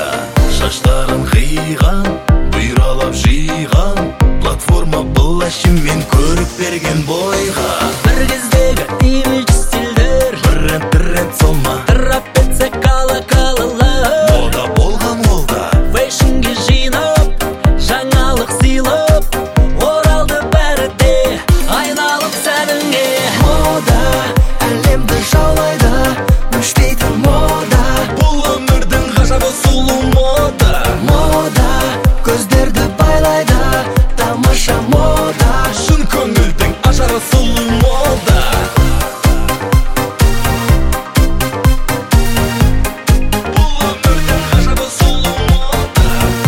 мода. Шаштарын қиған, бұйралап жиған, платформа бұлашымен көріп берген бойға. Бір кездегі имидж стильдер, Бренд солма, трапеция кала-калалар, мода болған ол да. фэшнге жинап, жаңалық сыйлап, оралды бәрі де айналып сәніңе. Мода әлемді жаулайды, өшпейтін мода. Бұл өмірдің ғажабы сұлу мода. Мода көздерді байлайды, тамаша мода. Шын көңілдің ажары сұлу мода. Бұл өмірдің ғажабы сұлу мода.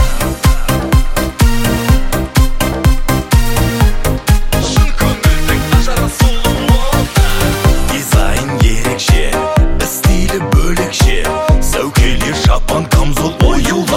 Шын көңілдің ажары сұлу мода. Дизайн ерекше, стилі бөлекше, сәукеле шапан камзол оюлар.